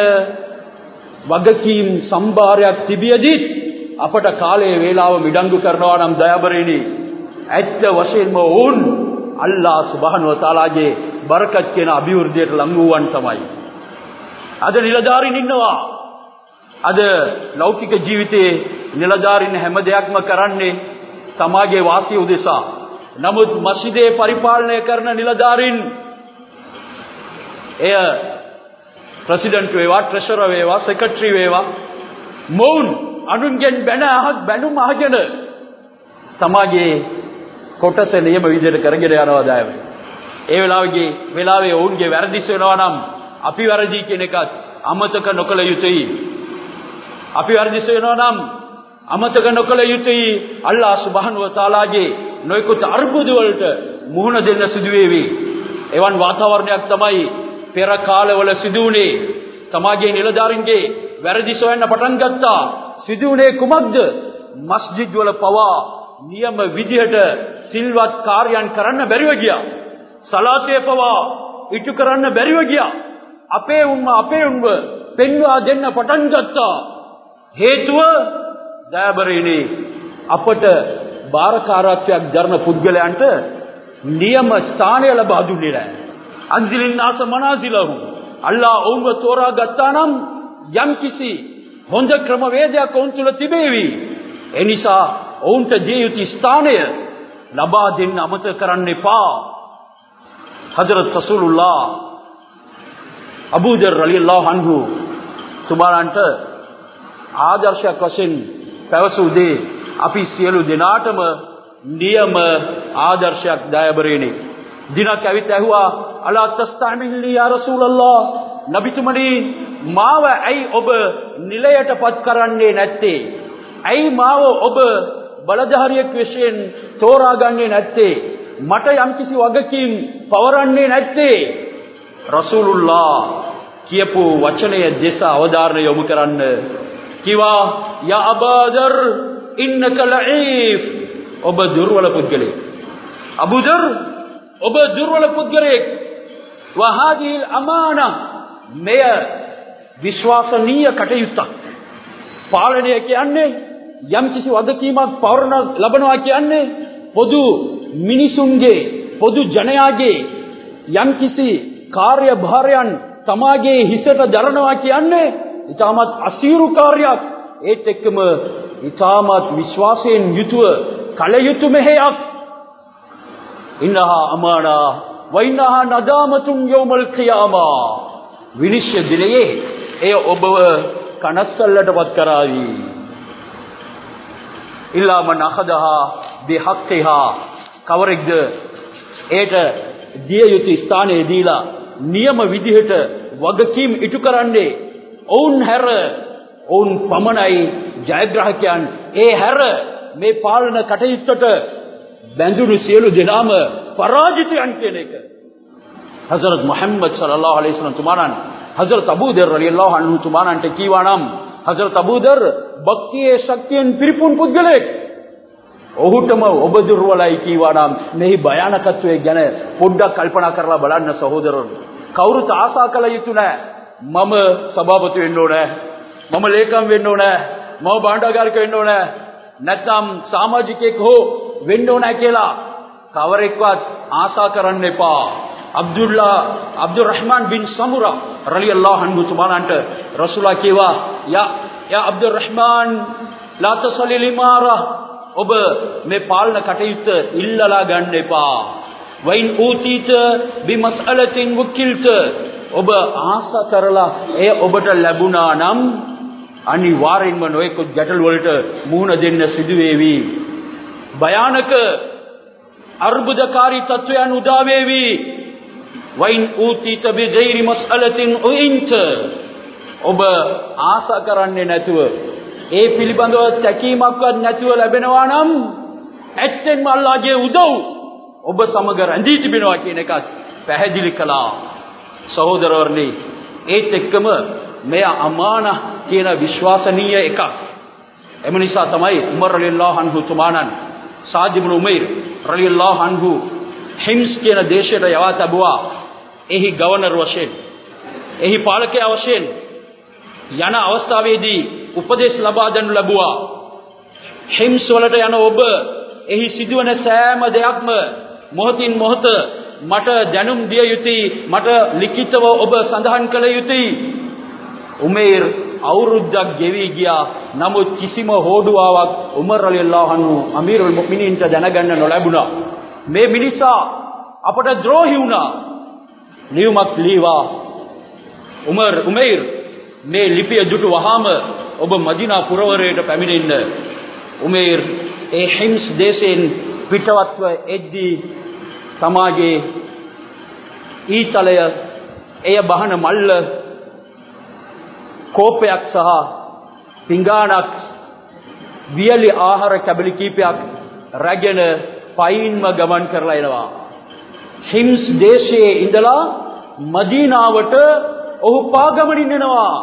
වගකීම් සම්භාරයක් තිබියදී අපට කාලයේ වේලාව මිඩංගු කරනවා නම් දයාබරේනි ඇත්ත වශයෙන්ම වුන් අල්ලාහ් සුබ්හානහු වතාලාගේ බරකත් කියන අභිවෘද්ධියට ලං වූවන් තමයි. අද නිලධාරීන් ඉන්නවා. අද ලෞකික ජීවිතයේ නිලධාරීන් හැම දෙයක්ම කරන්නේ තමාගේ වාසිය උදෙසා. නමුත් මස්ජිදේ පරිපාලනය කරන නිලධාරීන් එය ප්‍රෙසිඩන්ට් වේවා, ට්‍රෙෂරර් වේවා, සෙක්‍රටරි වේවා මොවුන් අනුන්ගෙන් බැනුම් අහගෙන තමාගේ කොටස නියම විදිහට කරගෙන යනවා දායම. ඒ වෙලාවේ ඔවුන්ගේ වැරදි වෙනවා නම් අපි වැරදි කියන එකත් අමතක නොකළ යුතුයි. අපි වැරදි වෙනවා නම් අමතක නොකළ යුතුයි. අල්ලාහ් සුබ්හානහු වතාලාගේ නොයෙකුත් අර්බුද වලට මුහුණ දෙන්න සිදු වේවි. එවන් වාතාවරණයක් තමයි පෙර කාලවල සිදු වුණේ. තමාගේ නිලධාරීන්ගේ වැරදි සොයන්න පටන් ගත්තා. සිදු වුණේ කුමක්ද? මස්ජිද් වල පවා නියම විදිහට සිල්වත් කාර්යයන් කරන්න බැරිව ගියා. සලාතේ පවා ඉටු කරන්න බැරිව ගියා. අපේ උන්ව පෙන්වා දෙන්න පටන් ගත්තා. හේතුව දයාබරේනි අපට බාරකාරත්වයක් දරන පුද්ගලයන්ට නියම ස්ථානය ලබා දුන්නේ නැහැ. අන්සිලින් නාස මනාසිලහු අල්ලාහ් ඔවුන්ව තෝරා ගත්තා නම් යම් කිසි හොඳ ක්‍රමවේදයක් ඔවුන් තුල තිබේවි. ඒ නිසා ඔවුන්ට දිය යුතු ස්ථානය ලබා දෙන්න අමතක කරන්න එපා. හජරත් රසූලුල්ලාහ් අබූ දර් රලියල්ලාහු අන්හු තුමාලන්ට ආදර්ශයක් වශයෙන් පැවසූ දේ අපි සියලු දෙනාටම නියම ආදර්ශයක් දයාබරේනි. දිනක් ඇවිත් ඇහුවා අලා තස්තමිල්ලි යා රසූලල්ලාහ් නබිතුමනි මාව ඇයි ඔබ නිලයටපත් කරන්නේ නැත්තේ? ඇයි මාව ඔබ බලධාරියෙක් විශ්ෙන් තෝරාගන්නේ නැත්තේ? මට යම්කිසි වගකීම් පවරන්නේ නැත්තේ? රසූලුල්ලාහ් කියපු වචනය දෙස අවධාරණය යොමු කරන්න කිවා යා අබාදර් ඉන්නක ලঈෆ් ඔබ දුර්වල පුද්ගලෙක්. අබූදර් ඔබ දුර්වල පුද්ගලෙක්. වහාදිල් අමානා මෙය විශ්වාසනීය කටයුත්තක්. පාලනය කියන්නේ යම්කිසි වගකීමක් පවරන ලබනවා කියන්නේ පොදු මිනිසුන්ගේ පොදු ජනයාගේ යම්කිසි කාර්යභාරයන් තමාගේ හිසට දරනවා කියන්නේ ඊටමත් අසීරු කාර්යයක්. ඒත් එක්කම ඊටමත් විශ්වාසයෙන් යුතුව කල යුතු මෙහෙයක්. ඉන්නහා අමානා වයින්නහා නදාමතුන් යෞමල් ඛියාමා. විනිශ්චය දිනයේ එය ඔබව කනස්සල්ලටපත් කරાવી. ඉල්ලා මන් අඛදහා බිහක්ඛිහා. කවරෙක්ද ඒට දිය යුතු ස්ථානයේ දීලා නියම විදිහට වගකීම් ඉටු කරන්නේ ඔවුන් හැර ඔවුන් පමණයි ජයග්‍රාහකයන්. ඒ හැර මේ පාලන කටයුත්තට බැඳුණු සියලු දෙනාම පරාජිතයන් කියන එක හසරත් මුහම්මද් සල්ලල්ලාහු අලයිහි වසල්ලම් තුමාණන් හසරත් අබූ දර් රලියල්ලාහු අන්හු තුමාණන්ට කීවා නම් හසරත් අබූ දර් භක්තියේ ශක්තියෙන් පිරිපුන් පුද්ගලෙක්. ඔහුටම ඔබ දුර්වලයි කීවා නම් මෙහි භයානකත්වයේ ගැන පොඩ්ඩක් කල්පනා කරලා බලන්න සහෝදරවරුනි. කවුරුත් ආසා කළ යුතු නැහැ මම සභාපති වෙන්න ඕනේ, මම ලේකම් වෙන්න ඕනේ, මම භාණ්ඩාගාරික වෙන්න ඕනේ, නැත්නම් සමාජිකයෙක් හෝ වෙන්න ඕනේ කියලා කවරෙක්වත් ආසා කරන්න එපා. අබ්දුර්රහ්මාන් බින් සමුරා රලියල්ලාහු අන්හු තුමාණන්ට රසූලුල්ලාහ කියවා යා අබ්දුර්රහ්මාන් ලා තසලි ලිමාරා. ඔබ මේ පාලන කටයුත්ත ඉල්ලලා ගන්න එපා. වයින් ඌතීත බිමස්අලතින් වකිල්ත. ඔබ ආසා කරලා එය ඔබට ලැබුණා නම් අනිවාර්යෙන්ම නොයෙකුත් ගැටලු වලට මුහුණ දෙන්න සිදු වේවි. භයානක අර්බුදකාරී තත්වයන් උදා වේවි. වයින් ඌතීත බිගෛරි මස්අලතින් උයින්ත. ඔබ ආසා කරන්නේ නැතුව ඒ පිළිබඳව තැකීමක්වත් නැතුව ලැබෙනවා නම් ඇත්තෙන්ම අල්ලාහගේ උදව් ඔබ සමග රැඳී තිබෙනවා කියන එකත් පැහැදිලි කළා. සහෝදරවරුනි, ඒත් එක්කම මෙය අමානා කියන විශ්වාසනීය එකක්. එම නිසා තමයි උමර් රලියල්ලාහු අන්හු තුමාණන් සාද් ඉබ්නු උමෛර් රලියල්ලාහු අන්හු හිම්ස් කියන දේශයට යවා තබුවා. එහි ගවර්නර් වශයෙන්, එහි පාලකයා වශයෙන් යන අවස්ථාවේදී උපදේශ ලබා දෙනු ලැබුවා. හිම්ස් වලට යන ඔබ එහි සිදුවන සෑම දෙයක්ම මොහොතින් මොහොත මට දැනුම් දිය යුතුයි, මට ලිඛිතව ඔබ සඳහන් කළ යුතුයි. උමේර් අවුරුද්දක් ගෙවි ගියා. නමුත් කිසිම හෝඩුවාවක් උමර් රලියල්ලාහු අන්හු අමීරුල් මුමිනීන්ට දැනගන්න නොලැබුණා. මේ මිනිසා අපට ද්‍රෝහි වුණා. ලියුමක් ලීවා උමේර් මේ ලිපිය දුටු වහාම ඔබ මදීනා පුරවරයට පැමිණෙන්න. උමේර් ඒ හිම්ස් දේශයෙන් පිටවත්ව එද්දී තමාගේ ඊතලය, එය බහන මල්ල, කෝපයක් සහ පිඟානක්, වියලි ආහාර කැබලි කීපයක් රැගෙන පයින්ම ගමන් කරලා එනවා. හිම්ස් දේශයේ ඉඳලා මදීනාවට ඔහු පාගමනින් එනවා.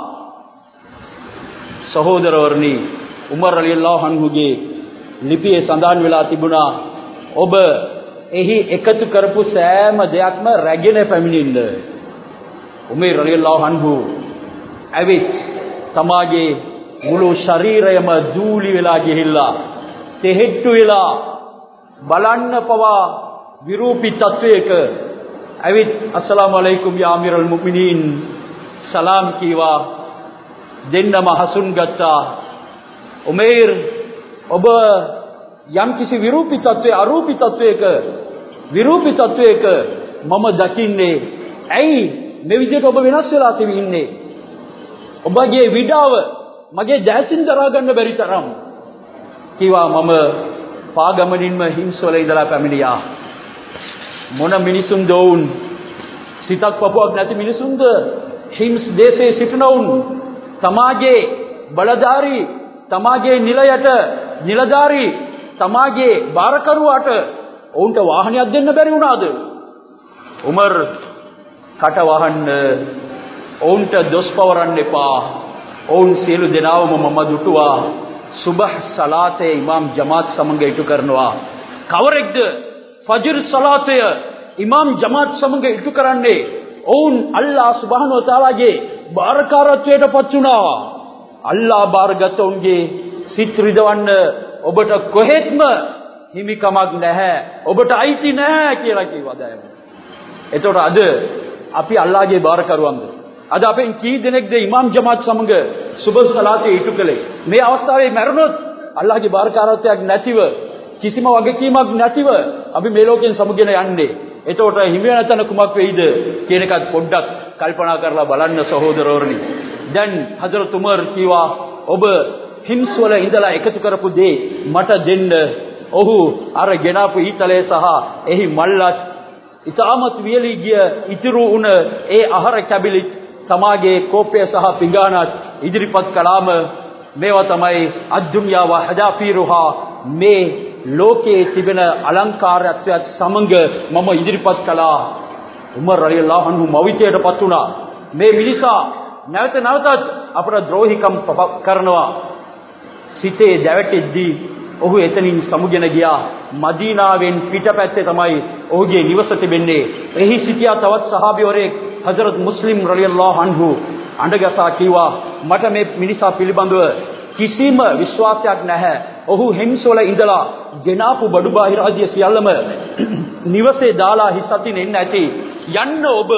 සහෝදරවරුනි, උමර් රලියල්ලාහු අන්හුගේ ලිපියේ සඳහන් වෙලා තිබුණා ඔබ එහි එකතු කරපු සෑම දෙයක්ම රැගෙන පැමිණෙන්න. උමර් රලියල්ලාහු අන්හු ඇවිත් තමාගේ මුළු ශරීරයම දූලි වෙලා ගිහිල්ලා තෙහෙට්ටු වෙලා බලන්න පවා විරූපී තත්වයක ඇවිත් අස්සලාමු අලයිකුම් යා අමීරුල් මුමිනීන් සලාම් කීවා. දෙන්නම හසුන් ගත්තා. උමේර්, ඔබ යම් කිසි විරූපී තත්වයක, අරූපී තත්වයක, විරූපී තත්වයක මම දකින්නේ. ඇයි මේ විදිහට ඔබ වෙනස් වෙලා තිබෙන්නේ? ඔබගේ විඩාව මගේ දැසින් දරා ගන්න බැරි තරම් කිවා. මම පාගමනින්ම හිම්ස්වල ඉඳලා පැමිණියා. මොන මිනිසුන්ද වුන්? සිතක් පපුවක් නැති මිනිසුන්ද? හිම්ස් දේශයේ සිටිනවුන් තමාගේ බලධාරී, තමාගේ නිලයට නිලධාරී, තමාගේ බාරකරුවාට ඔවුන්ට වාහනයක් දෙන්න බැරි වුණාද? උමර් කට වහන්න, ඔවුන්ට දොස් පවරන්න එපා. ඔවුන් සියලු දෙනාවම මම දුටුවා. සුබහ් සලාතේ ඉමාම් ජමාත් සමග ඉටු කරනවා. කවරෙක්ද ෆජර් සලාතය ඉමාම් ජමාත් සමග ඉටු කරන්නේ? ඔවුන් අල්ලාහ් සුබ්හානහු වතාලාගේ බාරකාරත්වයට පත් වුණා. අල්ලාහ් බාරගතවුන්ගේ සිත් රිදවන්න ඔබට කොහෙත්ම හිමිකමක් නැහැ, ඔබට අයිති නැහැ කියලා කිව්වා දැන්. එතකොට අද අපි අල්ලාහ්ගේ බාරකරුවන්ද? අද අපෙන් කී දෙනෙක්ද ඉමාම් ජමාත් සමග සුබහ් සලාතේ ඉටු කළේ? මේ අවස්ථාවේ මැරුණොත් අල්ලාහ්ගේ බාරකාරත්වයක් නැතිව කිසිම වගකීමක් නැතිව අපි මේ ලෝකෙන් සමුගෙන යන්නේ. එතකොට හිමි වෙන තැන කුමක් වෙයිද කියන එකත් පොඩ්ඩක් කල්පනා කරලා බලන්න සහෝදරවරුනි. දැන් හදරත් උමර් කීවා ඔබ හිම්ස් වල ඉඳලා එකතු කරපු දේ මට දෙන්න. ඔහු අර ගෙනාපු ඊතලයේ සහ එහි මල්ලත් ඉතාමත් වියලී ගිය ඉතුරු වුණ ඒ ආහාර කැබිලි තමාගේ කෝපය සහ පිඟානත් ඉදිරිපත් කළාම මේවා තමයි අද්දුන්යා ව හදාෆීරුහා මේ ලෝකයේ තිබෙන අලංකාරයත් සමග මම ඉදිරිපත් කළා. උමර් රලියල්ලාහු අන්හු මවිතයටපත් වුණා. මේ මිනිසා නැවතත් අපට ද්‍රෝහිකම් කරනවා. සිතේ දැවටෙද්දී ඔහු එතනින් සමුගෙන ගියා. මදීනාවෙන් පිටපැත්තේ තමයි ඔහුගේ නිවස තිබෙන්නේ. එහි සිටියා තවත් සහාබිවරයෙක් හදරත් මුස්ලිම් රලියල්ලාහු අන්හු අඬගසා කීවා මට මේ මිනිසා පිළිබඳව කිසිම විශ්වාසයක් නැහැ. ඔහු හිම්සවල ඉඳලා ගෙනාපු බඩු බාහිර ආදිය සියල්ලම නිවසේ දාලා හිස් අතින් එන්න ඇති. යන්න ඔබ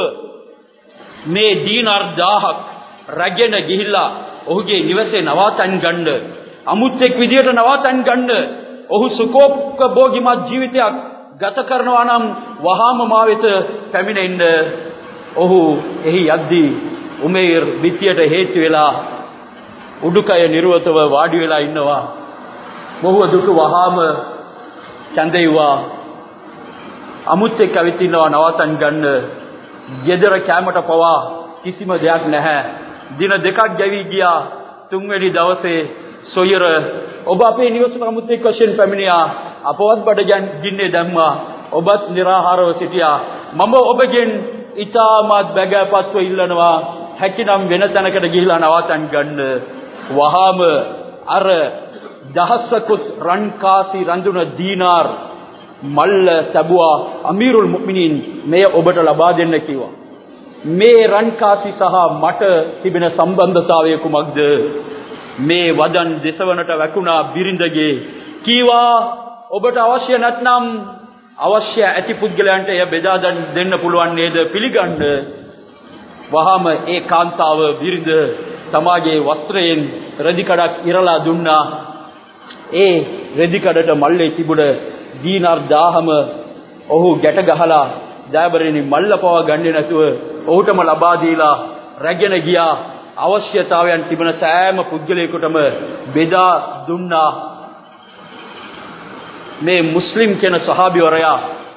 මේ දීනාර් 1000ක් රැගෙන ගිහිල්ලා ඔහුගේ නිවසේ නවාතන් ගන්න. අමුත්‍යෙක් විදියට නවාතන් ගන්න. ඔහු සුඛෝපභෝගීමත් ජීවිතයක් ගත කරනවා නම් වහාම මා වෙත පැමිණෙන්න. ඔහු එහි යද්දී උමේර් පිටියට හේතු වෙලා උඩුකය නිර්වතව වාඩි වෙලා ඉන්නවා. මොහු දුක වහාම චන්දේවා අමුත්‍යෙක් ඇවිත් ඉන්නවා නවාතන් ගන්න. ගෙදර කැමට පවා කිසිම දෙයක් නැහැ. දින දෙකක් ගෙවි ගියා. තුන්වෙනි දවසේ සොයර ඔබ අපේ නිවසට අමුත්‍යෙක් වශයෙන් පැමිණියා. අපවත් බඩ ගින්නේ දැම්මා. ඔබත් निराहारව සිටියා. මම ඔබගෙන් ඊටමත් බැගෑපත්ව ඉල්ලනවා හැකිනම් වෙන තැනකට ගිහිලා නවාතන් ගන්න. වහාම අර දහසකුත් රන් කාසි රඳුන දීනාර් මල්ල තබුවා. අමීරුල් මුමිනීන් මෙය ඔබට ලබා දෙන්න කිව්වා. මේ රන් කාසි සහ මට තිබෙන සම්බන්ධතාවය කුමක්ද? මේ වදන් දෙසවනට වැකුණා බිරිඳගේ කීවා ඔබට අවශ්‍ය නැත්නම් අවශ්‍ය ඇති පුද්ගලයන්ට එය බෙදා දෙන්න පුළුවන් නේද? පිළිගන්න. වහාම ඒ කාන්තාව බිරිඳ තමාගේ වස්ත්‍රයෙන් රෙදි කඩක් ඉරලා දුන්නා. ඒ රෙදි කඩට මල්ලේ තිබුණ දීනාර් 1000ම ඔහු ගැට ගහලා ජයබරේනි මල්ල පවා ගන්නේ නැතුව ඔහුටම ලබා දීලා රැගෙන ගියා. අවශ්‍යතාවයන් තිබෙන සෑම පුද්ගලයෙකුටම බෙදා දුන්නා. මේ මුස්ලිම් කෙන සහාබිවරයා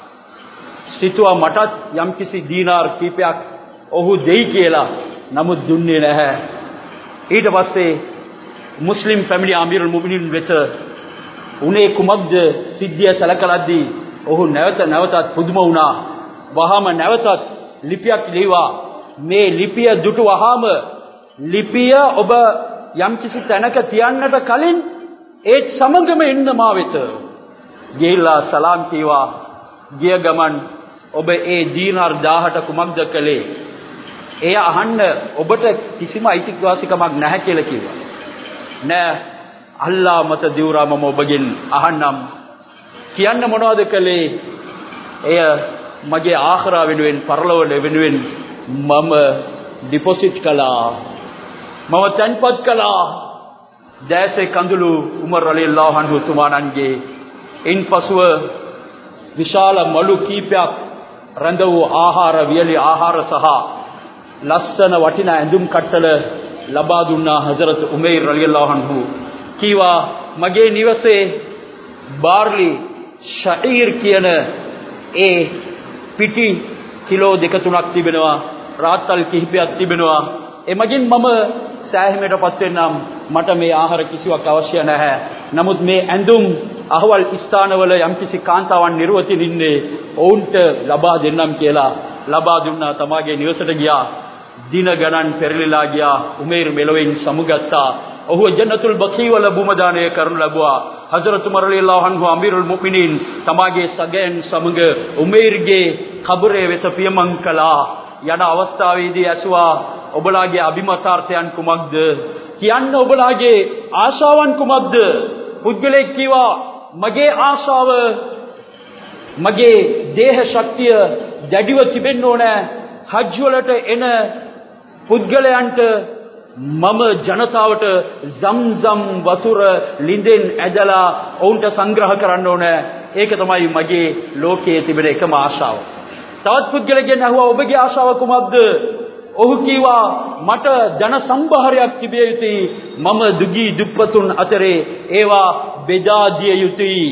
සිතුවා මටත් යම්කිසි දීනාර් කීපයක් ඔහු දෙයි කියලා. නමුත් දුන්නේ නැහැ. ඊට පස්සේ මුස්ලිම් ෆැමිලි අමීරුල් මුමිනීන් වෙත උනේ කුමක්ද සිද්ධිය සැලකලද්දී ඔහු නැවතත් පුදුම වුණා. වහාම නැවතත් ලිපියක් ලියවා. මේ ලිපිය දුටු වහාම ලිපිය ඔබ යම්කිසි තැනක තියන්නට කලින් ඒත් සමගම එන්න මා වෙත ගිහිල්ලා සලාම් කීවා. ගිය ගමන් ඔබ ඒ දීනාර් 1000ට කුමක්ද කළේ? එය අහන්න ඔබට කිසිම අයිතිවාසිකමක් නැහැ කියලා කිව්වා. නෑ අල්ලා මත දිවුරා මම ඔබගෙන් අහන්නම්. කියන්න මොනවද කළේ? එය මගේ ආඛරා වෙනුවෙන් පරලොව වෙනුවෙන් මම ඩිපොසිට් කළා. මම තන්පත් කළා. දැසේ කඳුළු උමර් රලියල්ලාහු අන්හු තුමාණන්ගේ ඉන්පසුව විශාල මලු කීපයක් රඳ වූ ආහාර වියලි ආහාර සහ ලස්සන වටිනා ඇඳුම් කට්ටල ලබා දුන්නා හසරත් උමේර් රලියල්ලාහු අන්හු. කීවා මගේ නිවසේ බාර්ලි ෂායිර් කියන ඒ පිටි කිලෝ 2-3ක් තිබෙනවා. රාත්තල් කිහිපයක් තිබෙනවා. එමගින් මම සෑහීමකටපත් වෙන්නම්. මට මේ ආහාර කිසිවක් අවශ්‍ය නැහැ. නමුත් මේ ඇඳුම් අහවල් ස්ථානවල යම්කිසි කාන්තාවන් නිර්වතින් ඉන්නේ ඔවුන්ට ලබා දෙන්නම් කියලා ලබා දුන්නා. තමාගේ නිවසට ගියා. දින ගණන් පෙරලිලා ගියා. උමේර් මෙලොවින් සමුගත්තා. ඔහු ජන්නතුල් බකී වල බුමදානය කරනු ලැබුවා. හජරත් උමර් රලියල්ලාහු අන්හු අමීරුල් මුමිනීන් තමාගේ සගයන් සමග උමේර්ගේ කබරේ වෙත පියමන් කළා. යන අවස්ථාවේදී ඇසුවා ඔබලාගේ අභිමතාර්ථයන් කුමක්ද? කියන්න ඔබලාගේ ආශාවන් කුමක්ද? පුද්ගලෙක් කීවා මගේ ආශාව මගේ දේහ ශක්තිය දැඩිව තිබෙන්න ඕන. හජ් වලට එන පුද්ගලයන්ට මම ජනතාවට සම්සම් වතුර ලිඳෙන් ඇදලා ඔවුන්ට සංග්‍රහ කරන්න ඕන. ඒක තමයි මගේ ලෝකයේ තිබෙන එකම ආශාව. තවත් පුද්ගලයෙක්ගෙන් අහුවා ඔබගේ ආශාව කුමක්ද? ඔහු කිව්වා මට ජන සම්භාරයක් තිබිය යුතුයි. මම දුගී දුප්පතුන් අතරේ ඒවා බෙදා දිය යුතුයි.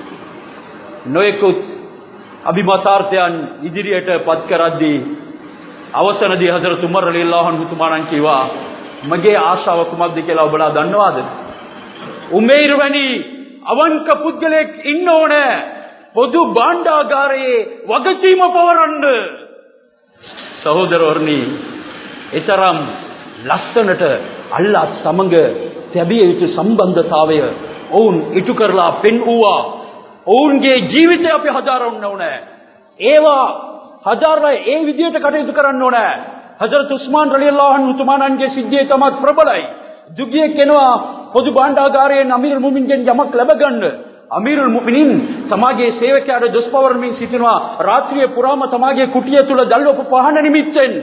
නොයෙකුත් අභිමතාර්ථයන් ඉදිරියට පත් කරද්දී අවසනදී හසරත් උමර් රලියල්ලාහු අන්හු තුමාණන් කිව්වා මගේ ආශාව කුමක්ද කියලා ඔබලා දන්නවද? උමේර් වැනි අවංක පුද්ගලෙක් ඉන්න ඕනේ පොදු භාණ්ඩාගාරයේ වගකීම පවරන්න. සහෝදරවරුනි, ඊතරම් ලස්සනට අල්ලාහ් සමග තිබිය යුතු සම්බන්ධතාවය ඔවුන් ඉටු කරලා පෙන්වුවා. ඔවුන්ගේ ජීවිතය අපි හදාරන්න ඕනේ. ඒවා හදාරලා ඒ විදිහට කටයුතු කරන්න ඕනේ. හසරත් උස්මාන් රලියල්ලාහු අන්හු තුමාණන්ගේ සිද්ධිය තමයි ප්‍රබලයි. දුගියෙක් කෙනා පොදු භාණ්ඩාගාරයෙන් අමීරුල් මුමින්ගෙන් යමක් ලැබ ගන්න. අමීරුල් මුමිනින් තමාගේ සේවකයාට දොස් පවරමින් සිටිනවා. රාත්‍රියේ පුරාම තමාගේ කුටිය තුල දැල්වපු පහන නිමිත්තෙන්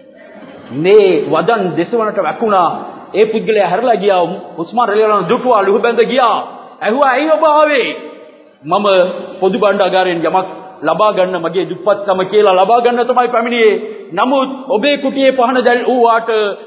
මේ වදන් දෙසවනට වැකුණා. ඒ පුද්ගලයා හැරලා ගියා. උස්මාන් රලියල්ලාහු අන්හු දුටුවා, ලුහු බැඳ ගියා. ඇහුවා ඇයි ඔබ ආවේ? මම පොදු භාණ්ඩාගාරයෙන් යමක් ලබා ගන්න, මගේ දුප්පත්කම කියලා ලබා ගන්න තමයි පැමිණියේ. නමුත් ඔබේ කුටියේ පහන දැල් වූාට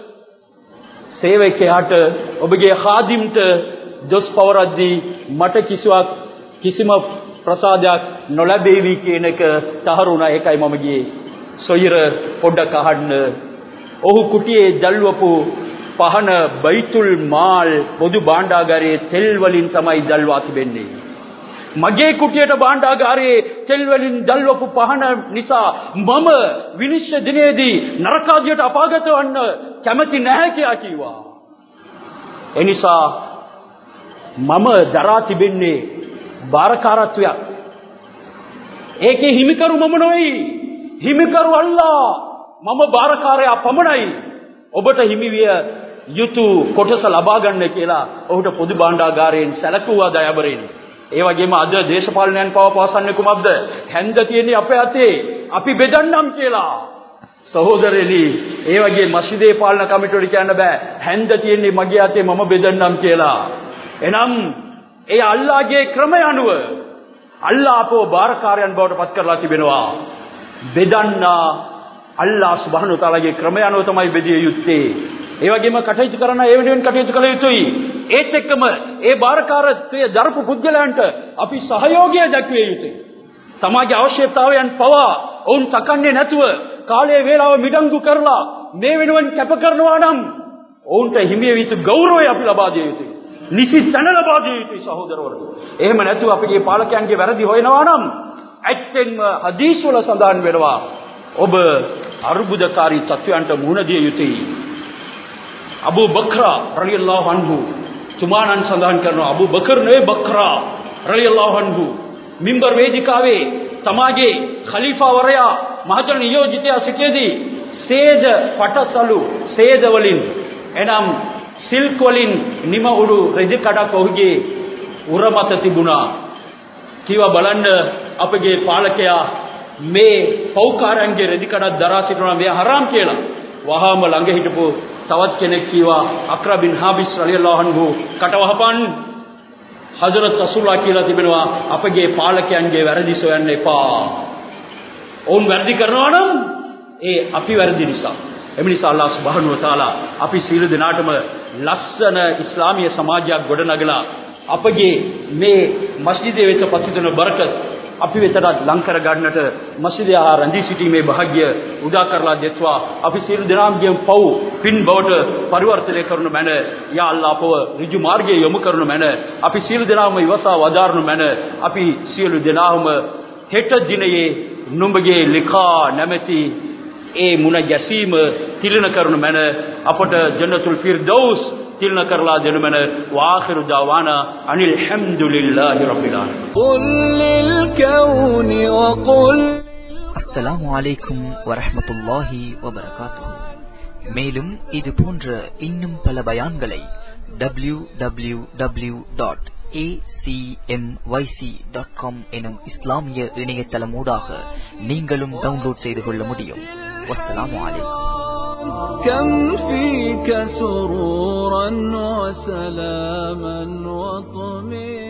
සේවකයාට ඔබගේ ખાදිම්ට දොස් පවරද්දී මට කිසිම ප්‍රසාදයක් නොලැබේවි කියන එක තහරුණා. ඒකයි මම ගියේ. සොයිර පොඩ්ඩක් අහන්න. ඔහු කුටියේ දැල්වපු පහන බයිතුල් මාල් පොදු භාණ්ඩාගාරයේ තෙල් වලින් තමයි දැල්වා තිබෙන්නේ. මගේ කුටියට භාණ්ඩාගාරයේ තෙල් වලින් දැල්වපු පහන නිසා මම විනිශ්චය දිනේදී නරකාදියට අපාගත වන්න කැමති නැහැ කියලා කිව්වා. ඒ නිසා මම දරා තිබෙන්නේ බාරකාරත්වයක්. ඒකේ හිමිකරු මම නොයි. හිමිකරු අල්ලා. මම බාරකාරයා පමණයි. ඔබට හිමිවිය යුතු කොටස ලබා ගන්න කියලා ඔහුට පොදු භාණ්ඩාගාරයෙන් සැලකුවා දයාබරෙන්. ඒ වගේම අද දේශපාලනයන් පවසන්නේ කුමක්ද? හැන්ද තියෙන්නේ අපේ අතේ. අපි බෙදන්නම් කියලා. සහෝදරෙනි, ඒ වගේ මස්ජිදේ පාලන කමිටුවට කියන්න බෑ හැන්ද තියෙන්නේ මගේ අතේ මම බෙදන්නම් කියලා. එනම් ඒ අල්ලාහගේ ක්‍රමය අනුව අල්ලාහ අපව බාරකාරයන් බවට පත් කරලා තිබෙනවා. බෙදන්න අල්ලාහ් සුබ්හානහු තාලාගේ ක්‍රමය අනුව තමයි බෙදිය යුත්තේ. ඒ වගේම කටයුතු කරන ඒ වෙනුවෙන් කටයුතු කළ යුතුයි. ඒත් එක්කම ඒ බාරකාරත්වය දරපු පුද්ගලයන්ට අපි සහයෝගය දක්විය යුතුයි. තමාගේ අවශ්‍යතාවයන් පවා ඔවුන් තකන්නේ නැතුව කාලයේ වේලාව මිඩංගු කරලා මේ වෙනුවෙන් කැප කරනවා නම් ඔවුන්ට හිමිය යුතු ගෞරවය අපි ලබා දිය යුතුයි. නිසි තැන ලබා දිය යුතුයි සහෝදරවරුනි. එහෙම නැතුව අපගේ පාලකයන්ගේ වැරදි හොයනවා නම් ඇත්තෙන්ම හදීස් වල සඳහන් වෙනවා ඔබ අරුබුදකාරී තත්වයන්ට මුහුණ දිය යුතුයි. අබූ බක්රා රලියල්ලාහු අන්හු තුමාණන් සඳහන් කරනවා අබූ බකර් නෙවෙයි බක්රා රලියල්ලාහු අන්හු මින්බර් වේදිකාවේ තමාගේ ඛලීෆාවරයා මහජන නියෝජිතයා සිටියේදී සේද පටසලු සේද වලින් එනම් සිල්ක් වලින් නිම උඩු රෙදි කඩක් ඔහුගේ උර මත තිබුණා. කිව්වා බලන්න අපගේ පාලකයා මේ පෞකාරයන්ගේ රෙදි කඩක් දරා සිටිනවා මේ හරාම් කියලා. වහාම ළඟ හිටපු තවත් කෙනෙක් කිව්වා අක්රා බින් හාබිස් රලියල්ලාහු අන්හු කටවහපන්. හජරත් රසූලුල්ලාහ කියලා තිබෙනවා අපගේ පාලකයන්ගේ වැරදි සොයන්න එපා. ඔවුන් වැරදි කරනවා නම් ඒ අපි වැරදි නිසා. එම නිසා අල්ලාහ් සුබ්හානහු වතාලා අපි සියලු දෙනාටම ලස්සන ඉස්ලාමීය සමාජයක් ගොඩනගලා අපගේ මේ මස්ජිදේ වෙත පතිතන බරකත් අපි වෙතට ලං කර ගන්නට මස්ජිදේ ආ රැඳී සිටීමේ වාස්‍ය උදා කරලා දෙත්වා අපි සියලු දෙනාගේ පව් පින් බවට පරිවර්තනය කරනු මැන. යා අල්ලාහ් අපව ඍජු මාර්ගයේ යොමු කරනු මැන. අපි සියලු දෙනාම ඉවසා වදාරනු මැන. අපි සියලු දෙනාම හෙට දිනයේ නුඹගේ ලිඛා නැමැති ඒ මුණ ගැසීම තිලන කරනු මැන. අපට ජන්නතුල් ෆිර්දෞස් තිලන කරලා දෙනු මැන. වාඛිරු දාවානා අනිල් හම්දුලිල්ලාහි රබ්බිල් ආලමීන්. කුල් ලිල් කෞනි වකුල්. அஸ்ஸலாமு அலைக்கும் வரஹ்மத்துல்லாஹி வபரகாத்துஹு. மேலும் இது போன்ற இன்னும் பல பயான்களை www.acmyc.com எனும் இஸ்லாமிய இணையதளமூடாக நீங்களும் டவுன்லோட் செய்து கொள்ள முடியும். வஸ்ஸலாமு அலைக்கும். كم فيك سرورا وسلاما وطمئنانا